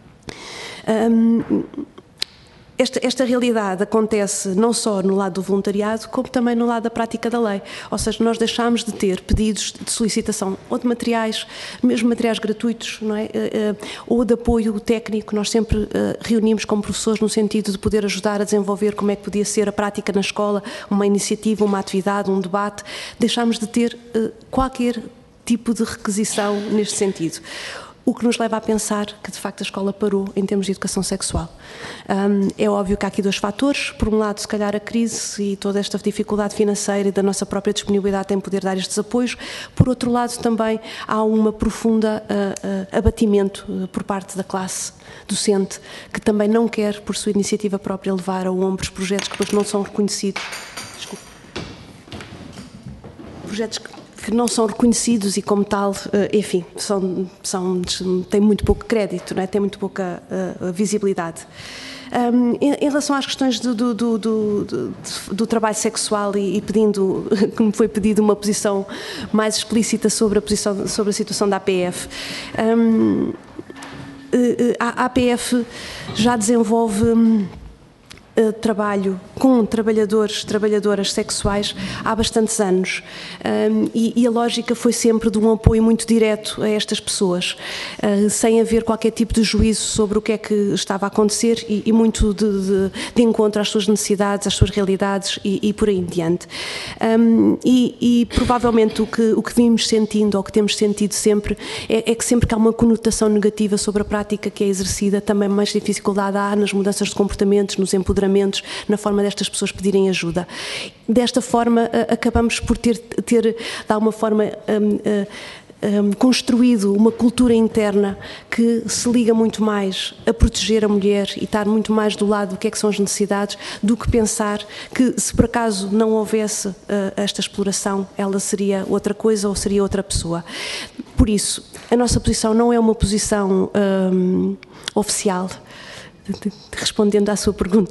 Esta realidade acontece não só no lado do voluntariado, como também no lado da prática da lei. Ou seja, nós deixámos de ter pedidos de solicitação ou de materiais, mesmo materiais gratuitos, não é? Ou de apoio técnico. Nós sempre reunimos com professores no sentido de poder ajudar a desenvolver como é que podia ser a prática na escola, uma iniciativa, uma atividade, um debate. Deixámos de ter qualquer tipo de requisição neste sentido. O que nos leva a pensar que, de facto, a escola parou em termos de educação sexual. É óbvio que há aqui dois fatores. Por um lado, se calhar, a crise e toda esta dificuldade financeira e da nossa própria disponibilidade em poder dar estes apoios. Por outro lado, também há uma profunda abatimento por parte da classe docente, que também não quer, por sua iniciativa própria, levar a ombros projetos que depois não são reconhecidos. Desculpe. Projetos que não são reconhecidos e, como tal, enfim, têm muito pouco crédito, não é? Têm muito pouca visibilidade. Em relação às questões do trabalho sexual e pedindo, como foi pedido, uma posição mais explícita sobre a situação da APF, a APF já desenvolve trabalho com trabalhadoras sexuais há bastantes anos e a lógica foi sempre de um apoio muito direto a estas pessoas, sem haver qualquer tipo de juízo sobre o que é que estava a acontecer e muito de encontro às suas necessidades, às suas realidades e por aí em diante. E provavelmente o que vimos sentindo, ou que temos sentido sempre, é que sempre que há uma conotação negativa sobre a prática que é exercida, também mais dificuldade há nas mudanças de comportamentos, nos empoderamentos, na forma destas pessoas pedirem ajuda. Desta forma, acabamos por ter de alguma forma, construído uma cultura interna que se liga muito mais a proteger a mulher e estar muito mais do lado do que é que são as necessidades, do que pensar que, se por acaso não houvesse esta exploração, ela seria outra coisa ou seria outra pessoa. Por isso, a nossa posição não é uma posição oficial. Respondendo à sua pergunta,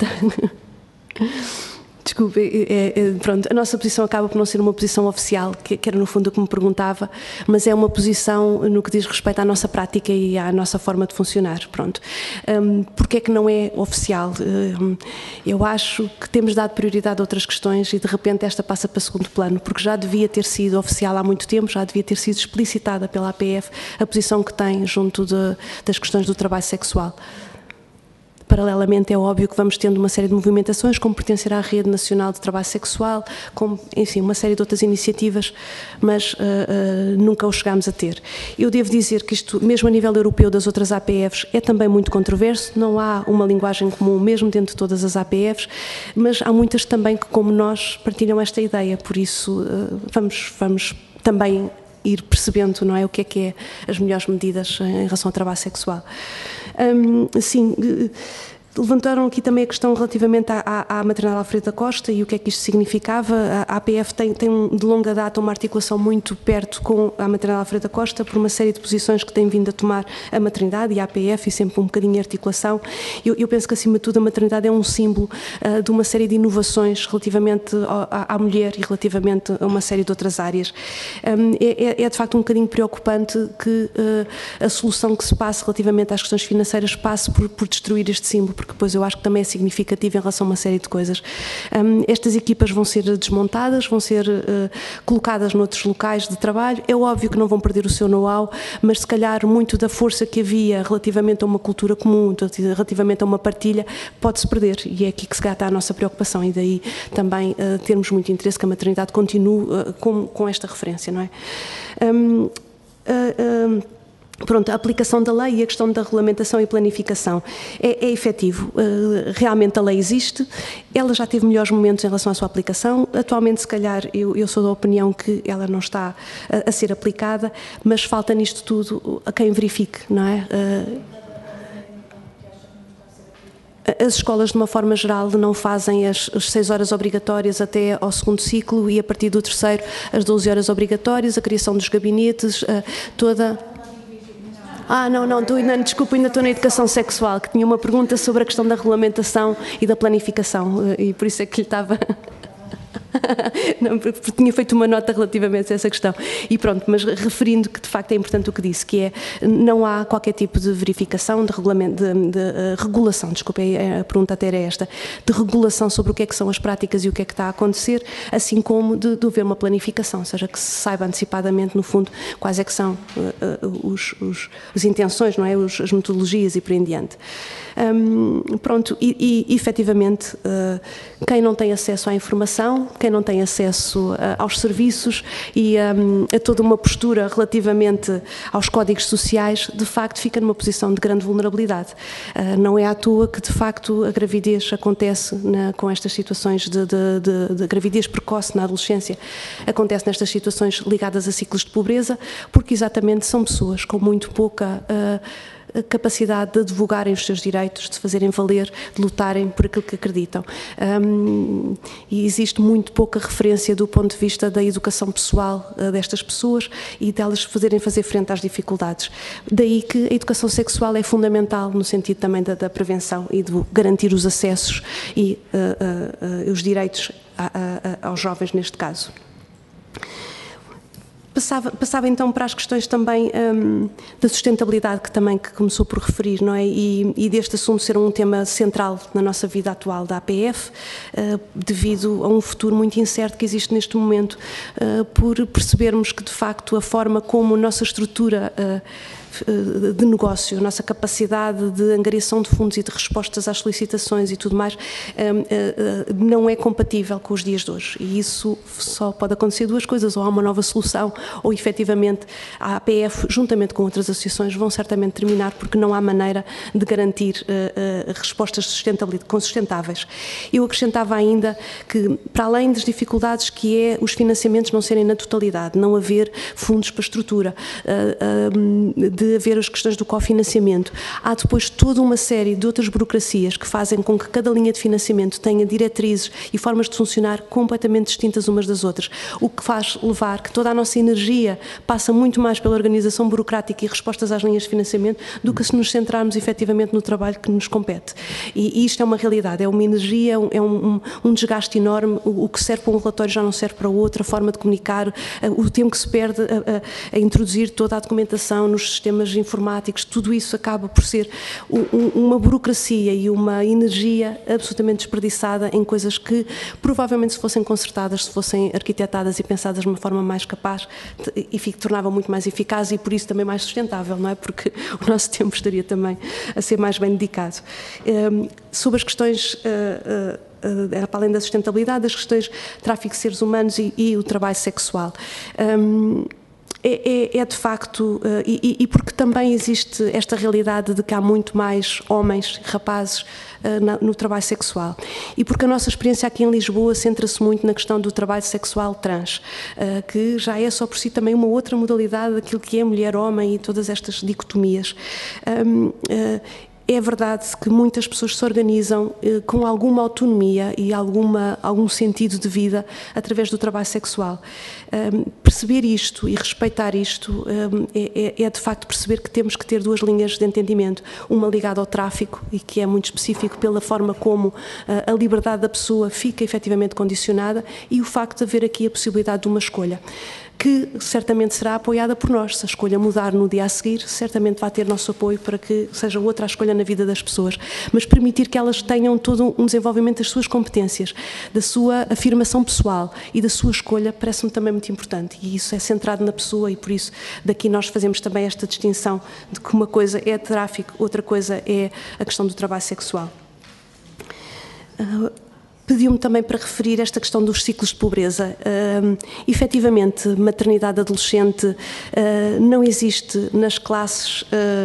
desculpe, pronto, a nossa posição acaba por não ser uma posição oficial, que era no fundo o que me perguntava, mas é uma posição no que diz respeito à nossa prática e à nossa forma de funcionar, pronto. Porque é que não é oficial? Eu acho que temos dado prioridade a outras questões e de repente esta passa para segundo plano, porque já devia ter sido oficial há muito tempo, já devia ter sido explicitada pela APF a posição que tem junto das questões do trabalho sexual. Paralelamente, é óbvio que vamos tendo uma série de movimentações, como pertencer à Rede Nacional de Trabalho Sexual, como, enfim, uma série de outras iniciativas, mas nunca o chegámos a ter. Eu devo dizer que isto, mesmo a nível europeu das outras APFs, é também muito controverso, não há uma linguagem comum, mesmo dentro de todas as APFs, mas há muitas também que, como nós, partilham esta ideia, por isso vamos também ir percebendo, não é, o que é as melhores medidas em relação ao trabalho sexual. Sim, levantaram aqui também a questão relativamente à maternidade Alfredo da Costa e o que é que isto significava. A APF tem de longa data uma articulação muito perto com a maternidade Alfredo da Costa por uma série de posições que tem vindo a tomar a maternidade e a APF, e sempre um bocadinho de articulação. Eu penso que, acima de tudo, a maternidade é um símbolo de uma série de inovações relativamente à mulher e relativamente a uma série de outras áreas. É de facto um bocadinho preocupante que a solução que se passe relativamente às questões financeiras passe por destruir este símbolo, porque depois eu acho que também é significativo em relação a uma série de coisas. Estas equipas vão ser desmontadas, vão ser colocadas noutros locais de trabalho. É óbvio que não vão perder o seu know-how, mas se calhar muito da força que havia relativamente a uma cultura comum, relativamente a uma partilha, pode-se perder, e é aqui que se gata a nossa preocupação, e daí também termos muito interesse que a maternidade continue com esta referência, não é? Pronto, a aplicação da lei e a questão da regulamentação e planificação é efetivo. Realmente a lei existe, ela já teve melhores momentos em relação à sua aplicação. Atualmente, se calhar, eu sou da opinião que ela não está a ser aplicada, mas falta nisto tudo a quem verifique, não é? As escolas, de uma forma geral, não fazem as 6 horas obrigatórias até ao segundo ciclo e, a partir do terceiro, as 12 horas obrigatórias, a criação dos gabinetes, toda... Desculpa, ainda estou na educação sexual, que tinha uma pergunta sobre a questão da regulamentação e da planificação, e por isso é que lhe estava... Não, porque tinha feito uma nota relativamente a essa questão. E pronto, mas referindo que de facto é importante o que disse, que é, não há qualquer tipo de verificação, de regulação, desculpa, a pergunta até era esta, de regulação sobre o que é que são as práticas e o que é que está a acontecer, assim como de haver uma planificação, ou seja, que se saiba antecipadamente, no fundo, quais é que são as intenções, não é? As metodologias e por em diante. Pronto, e efetivamente, quem não tem acesso à informação, quem não tem acesso aos serviços e a toda uma postura relativamente aos códigos sociais, de facto fica numa posição de grande vulnerabilidade. Não é à toa que de facto a gravidez acontece com estas situações de gravidez precoce na adolescência, acontece nestas situações ligadas a ciclos de pobreza, porque exatamente são pessoas com muito pouca capacidade de advogarem os seus direitos, de fazerem valer, de lutarem por aquilo que acreditam. E existe muito pouca referência do ponto de vista da educação pessoal destas pessoas e delas fazer frente às dificuldades. Daí que a educação sexual é fundamental no sentido também da prevenção e de garantir os acessos e os direitos aos jovens neste caso. Passava então para as questões também da sustentabilidade que começou por referir, não é? E deste assunto ser um tema central na nossa vida atual da APF, devido a um futuro muito incerto que existe neste momento, por percebermos que de facto a forma como a nossa estrutura de negócio, a nossa capacidade de angariação de fundos e de respostas às solicitações e tudo mais, não é compatível com os dias de hoje. E isso só pode acontecer duas coisas: ou há uma nova solução, ou efetivamente a APF, juntamente com outras associações, vão certamente terminar, porque não há maneira de garantir respostas sustentáveis. Eu acrescentava ainda que, para além das dificuldades que é os financiamentos não serem na totalidade, não haver fundos para estrutura, de haver as questões do cofinanciamento, há depois toda uma série de outras burocracias que fazem com que cada linha de financiamento tenha diretrizes e formas de funcionar completamente distintas umas das outras, o que faz levar que toda a nossa energia passa muito mais pela organização burocrática e respostas às linhas de financiamento do que se nos centrarmos efetivamente no trabalho que nos compete. E isto é uma realidade, é uma energia, é um desgaste enorme. O que serve para um relatório já não serve para o outro, a forma de comunicar, o tempo que se perde a introduzir toda a documentação nos sistemas informáticos, tudo isso acaba por ser uma burocracia e uma energia absolutamente desperdiçada em coisas que provavelmente, se fossem consertadas, se fossem arquitetadas e pensadas de uma forma mais capaz, tornava muito mais eficaz e por isso também mais sustentável, não é? Porque o nosso tempo estaria também a ser mais bem dedicado. Sobre as questões, para além da sustentabilidade, as questões de tráfico de seres humanos e o trabalho sexual. É de facto, e porque também existe esta realidade de que há muito mais homens, rapazes, no trabalho sexual. E porque a nossa experiência aqui em Lisboa centra-se muito na questão do trabalho sexual trans, que já é só por si também uma outra modalidade daquilo que é mulher-homem e todas estas dicotomias. É verdade que muitas pessoas se organizam com alguma autonomia e algum sentido de vida através do trabalho sexual. Perceber isto e respeitar isto é de facto perceber que temos que ter duas linhas de entendimento, uma ligada ao tráfico e que é muito específico pela forma como a liberdade da pessoa fica efetivamente condicionada, e o facto de haver aqui a possibilidade de uma escolha, que certamente será apoiada por nós. Se a escolha mudar no dia a seguir, certamente vai ter nosso apoio para que seja outra a escolha na vida das pessoas, mas permitir que elas tenham todo um desenvolvimento das suas competências, da sua afirmação pessoal e da sua escolha, parece-me também muito importante, e isso é centrado na pessoa, e por isso daqui nós fazemos também esta distinção de que uma coisa é tráfico, outra coisa é a questão do trabalho sexual. Pediu-me também para referir esta questão dos ciclos de pobreza. Efetivamente, maternidade adolescente não existe nas classes,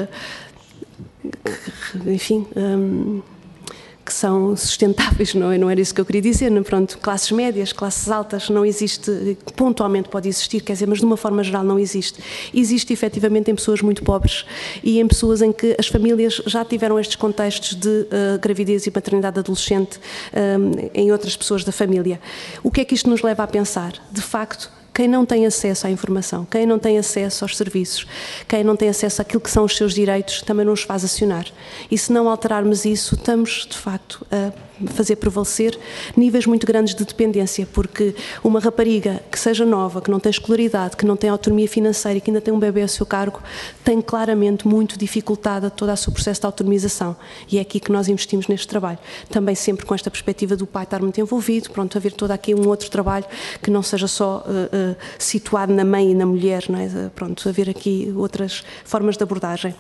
enfim, que são sustentáveis, não era isso que eu queria dizer, não? Pronto, classes médias, classes altas, não existe, pontualmente pode existir, quer dizer, mas de uma forma geral não existe. Existe efetivamente em pessoas muito pobres e em pessoas em que as famílias já tiveram estes contextos de gravidez e maternidade adolescente em outras pessoas da família. O que é que isto nos leva a pensar? De facto, Quem não tem acesso à informação, quem não tem acesso aos serviços, quem não tem acesso àquilo que são os seus direitos, também não os faz acionar. E se não alterarmos isso, estamos, de facto, a fazer prevalecer níveis muito grandes de dependência, porque uma rapariga que seja nova, que não tem escolaridade, que não tem autonomia financeira e que ainda tem um bebê a seu cargo, tem claramente muito dificultada todo o seu processo de autonomização. E é aqui que nós investimos neste trabalho. Também sempre com esta perspectiva do pai estar muito envolvido, pronto, haver todo aqui um outro trabalho que não seja só situado na mãe e na mulher, não é? Pronto, haver aqui outras formas de abordagem.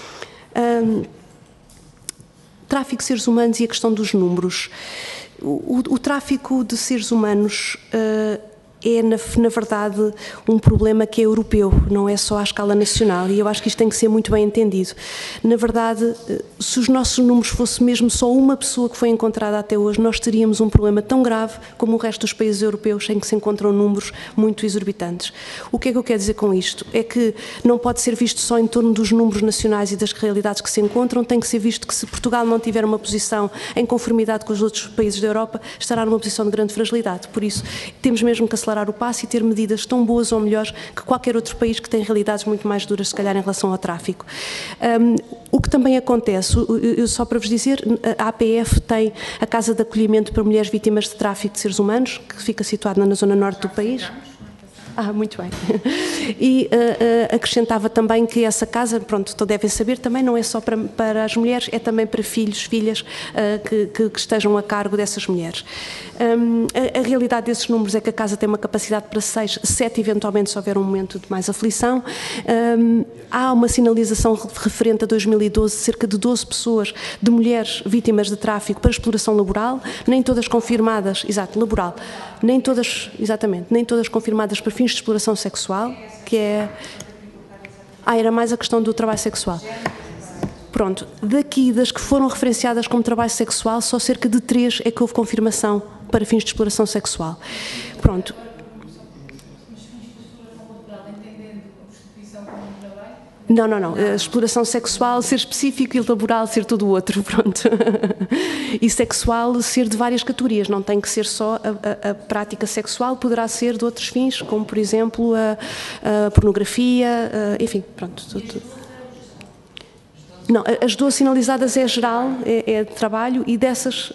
Tráfico de seres humanos e a questão dos números. O tráfico de seres humanos é, na verdade, um problema que é europeu, não é só à escala nacional, e eu acho que isto tem que ser muito bem entendido. Na verdade, se os nossos números fossem mesmo só uma pessoa que foi encontrada até hoje, nós teríamos um problema tão grave como o resto dos países europeus, em que se encontram números muito exorbitantes. O que é que eu quero dizer com isto? É que não pode ser visto só em torno dos números nacionais e das realidades que se encontram, tem que ser visto que se Portugal não tiver uma posição em conformidade com os outros países da Europa, estará numa posição de grande fragilidade. Por isso, temos mesmo que acelerar o passo e ter medidas tão boas ou melhores que qualquer outro país que tem realidades muito mais duras, se calhar, em relação ao tráfico. O que também acontece, só para vos dizer, a APF tem a Casa de Acolhimento para Mulheres Vítimas de Tráfico de Seres Humanos, que fica situada na zona norte do país. Muito bem. E acrescentava também que essa casa, pronto, devem saber, também não é só para as mulheres, é também para filhos, filhas que estejam a cargo dessas mulheres. A realidade desses números é que a casa tem uma capacidade para 6, 7 eventualmente se houver um momento de mais aflição. Há uma sinalização referente a 2012, cerca de 12 pessoas, de mulheres vítimas de tráfico para exploração laboral, nem todas confirmadas, laboral, nem todas, nem todas confirmadas para fins de exploração sexual, que é... era mais a questão do trabalho sexual. Pronto, daqui, das que foram referenciadas como trabalho sexual, só cerca de 3 é que houve confirmação para fins de exploração sexual. Pronto. Não. A exploração sexual, ser específico, e laboral, ser tudo o outro, pronto. E sexual, ser de várias categorias, não tem que ser só a prática sexual, poderá ser de outros fins, como, por exemplo, a pornografia, enfim, pronto. Tudo. Não, as 12 sinalizadas é geral, é de trabalho, e dessas,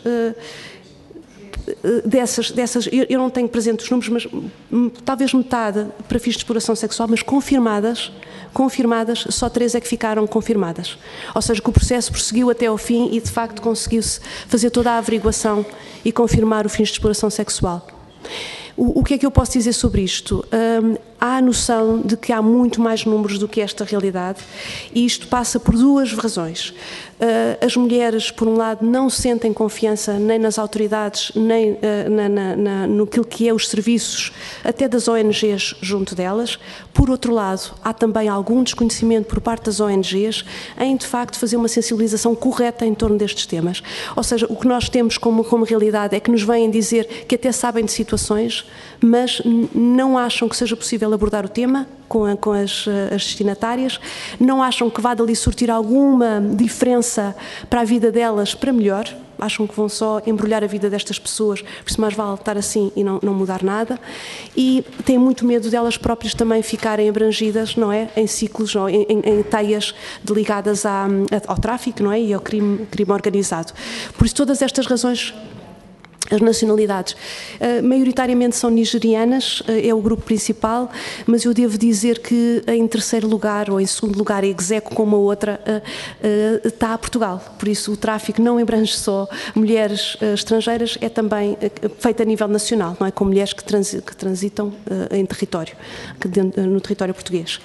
eu não tenho presente os números, mas talvez metade para fins de exploração sexual, mas confirmadas, só 3 é que ficaram confirmadas. Ou seja, que o processo prosseguiu até ao fim e, de facto, conseguiu-se fazer toda a averiguação e confirmar o fins de exploração sexual. O que é que eu posso dizer sobre isto? Há a noção de que há muito mais números do que esta realidade, e isto passa por 2 razões. As mulheres, por um lado, não sentem confiança nem nas autoridades, nem no que é os serviços, até das ONGs junto delas. Por outro lado, há também algum desconhecimento por parte das ONGs em, de facto, fazer uma sensibilização correta em torno destes temas. Ou seja, o que nós temos como realidade é que nos vêm dizer que até sabem de situações, mas não acham que seja possível abordar o tema com as destinatárias, não acham que vá dali surtir alguma diferença para a vida delas para melhor, acham que vão só embrulhar a vida destas pessoas, por isso mais vale estar assim e não mudar nada, e têm muito medo delas próprias também ficarem abrangidas, não é, em ciclos ou em teias ligadas ao tráfico, não é, e ao crime organizado. Por isso todas estas razões. As nacionalidades, maioritariamente são nigerianas, é o grupo principal, mas eu devo dizer que em terceiro lugar ou em segundo lugar, execo com uma outra, está Portugal. Por isso o tráfico não abrange só mulheres estrangeiras, é também feito a nível nacional, não é, com mulheres que transitam em território, no território português.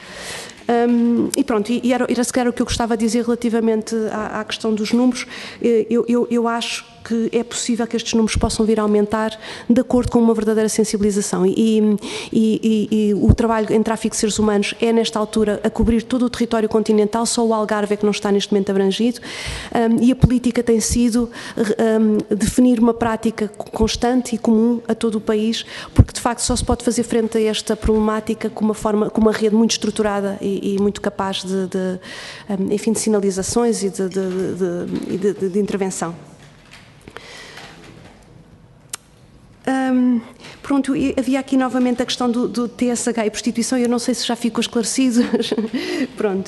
E pronto, e era sequer o que eu gostava de dizer relativamente à questão dos números. Eu acho que é possível que estes números possam vir a aumentar de acordo com uma verdadeira sensibilização e o trabalho em tráfico de seres humanos é nesta altura a cobrir todo o território continental, só o Algarve é que não está neste momento abrangido, e a política tem sido definir uma prática constante e comum a todo o país, porque de facto só se pode fazer frente a esta problemática com uma rede muito estruturada e muito capaz de sinalizações e de intervenção. Pronto, havia aqui novamente a questão do TSH e prostituição, eu não sei se já ficou esclarecido. Pronto.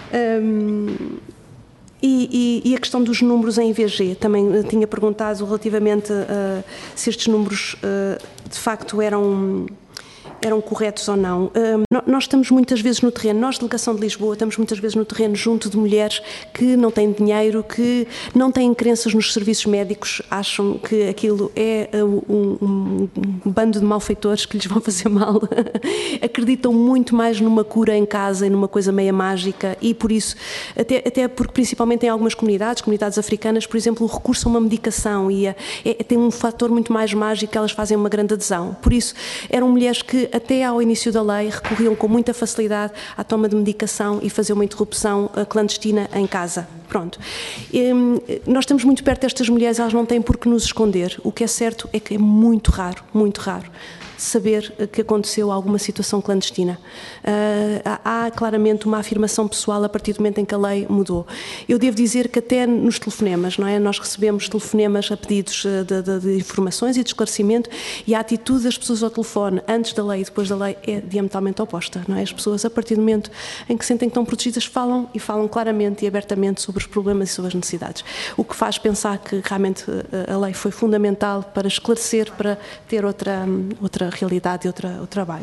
E a questão dos números em IVG, também tinha perguntado relativamente se estes números de facto eram corretos ou não. Nós estamos muitas vezes no terreno, nós, Delegação de Lisboa, estamos muitas vezes no terreno junto de mulheres que não têm dinheiro, que não têm crenças nos serviços médicos, acham que aquilo é um bando de malfeitores que lhes vão fazer mal, acreditam muito mais numa cura em casa e numa coisa meia mágica e por isso, até porque principalmente em algumas comunidades africanas, por exemplo, o recurso a uma medicação tem um fator muito mais mágico, elas fazem uma grande adesão. Por isso, eram mulheres que até ao início da lei recorriam com muita facilidade à toma de medicação e fazer uma interrupção clandestina em casa. Pronto. Nós estamos muito perto destas mulheres, elas não têm por que nos esconder. O que é certo é que é muito raro saber que aconteceu alguma situação clandestina. Há claramente uma afirmação pessoal a partir do momento em que a lei mudou. Eu devo dizer que até nos telefonemas, não é? Nós recebemos telefonemas a pedidos de informações e de esclarecimento e a atitude das pessoas ao telefone antes da lei e depois da lei é diametralmente oposta, não é? As pessoas, a partir do momento em que sentem que estão protegidas, falam claramente e abertamente sobre os problemas e sobre as necessidades. O que faz pensar que realmente a lei foi fundamental para esclarecer, para ter outra realidade e outro trabalho.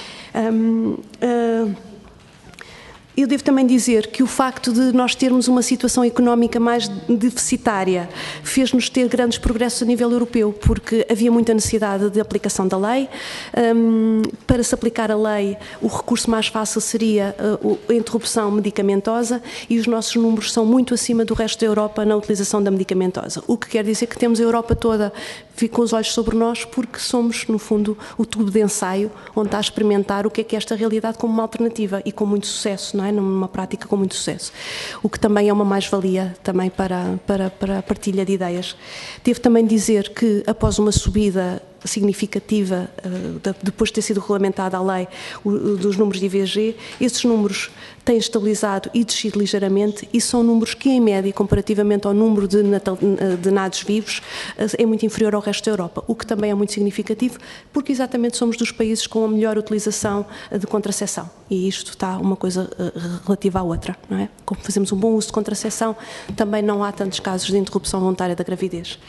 Eu devo também dizer que o facto de nós termos uma situação económica mais deficitária fez-nos ter grandes progressos a nível europeu, porque havia muita necessidade de aplicação da lei. Para se aplicar a lei, o recurso mais fácil seria a interrupção medicamentosa e os nossos números são muito acima do resto da Europa na utilização da medicamentosa. O que quer dizer que temos a Europa toda com os olhos sobre nós, porque somos, no fundo, o tubo de ensaio onde está a experimentar o que é esta realidade como uma alternativa e com muito sucesso, não é? Numa prática com muito sucesso, o que também é uma mais-valia também para a partilha de ideias. Devo também dizer que após uma subida significativa, depois de ter sido regulamentada a lei dos números de IVG, esses números têm estabilizado e descido ligeiramente e são números que, em média, comparativamente ao número de nados vivos, é muito inferior ao resto da Europa, o que também é muito significativo, porque exatamente somos dos países com a melhor utilização de contracepção e isto está uma coisa relativa à outra, não é? Como fazemos um bom uso de contracepção, também não há tantos casos de interrupção voluntária da gravidez.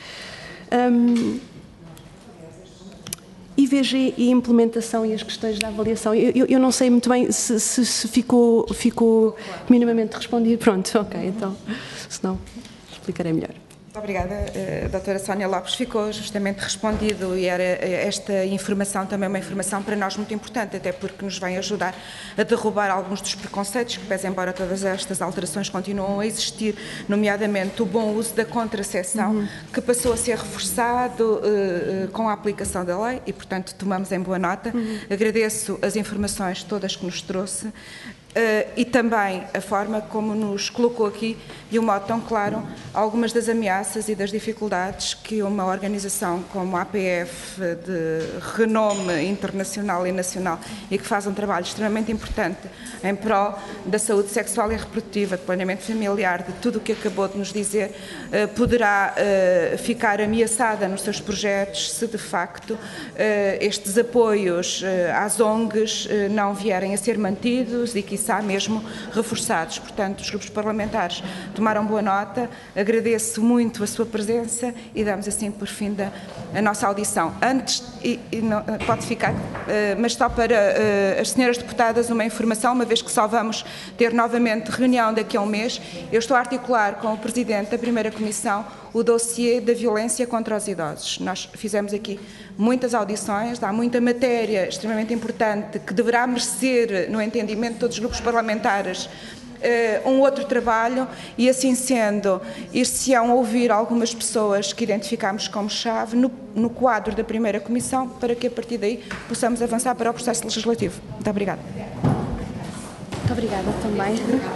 IVG e implementação e as questões da avaliação. Eu não sei muito bem se ficou minimamente respondido. Pronto, ok, então, senão explicarei melhor. Muito obrigada, doutora Sónia Lopes. Ficou justamente respondido e esta informação também é uma informação para nós muito importante, até porque nos vai ajudar a derrubar alguns dos preconceitos que, pese embora todas estas alterações continuam a existir, nomeadamente o bom uso da contracepção, que passou a ser reforçado com a aplicação da lei e, portanto, tomamos em boa nota. Agradeço as informações todas que nos trouxe. E também a forma como nos colocou aqui, de um modo tão claro, algumas das ameaças e das dificuldades que uma organização como a APF, de renome internacional e nacional, e que faz um trabalho extremamente importante em prol da saúde sexual e reprodutiva, de planeamento familiar, de tudo o que acabou de nos dizer, poderá ficar ameaçada nos seus projetos se, de facto, estes apoios às ONGs não vierem a ser mantidos e, quiçá, mesmo reforçados. Portanto, os grupos parlamentares tomaram boa nota, agradeço muito a sua presença e damos assim por fim a nossa audição. Antes, não, pode ficar, mas só para as senhoras deputadas uma informação, uma vez que só vamos ter novamente reunião daqui a um mês, eu estou a articular com o Presidente da Primeira Comissão o dossiê da violência contra os idosos. Nós fizemos aqui muitas audições, há muita matéria extremamente importante que deverá merecer, no entendimento de todos os grupos parlamentares, um outro trabalho e, assim sendo, ir-se-ão ouvir algumas pessoas que identificamos como chave no quadro da Primeira Comissão para que, a partir daí, possamos avançar para o processo legislativo. Muito obrigada. Muito obrigada também.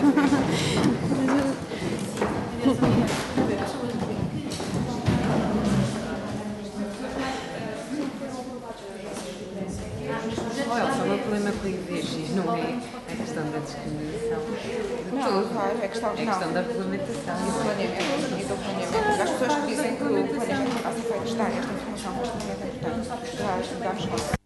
O meu problema com o IVG não é a questão da discriminação de Não, claro, é questão, a questão da regulamentação. E do planeamento. As pessoas que dizem que o planeamento está a ser feito está esta informação. informação extremamente importante. Já estudamos com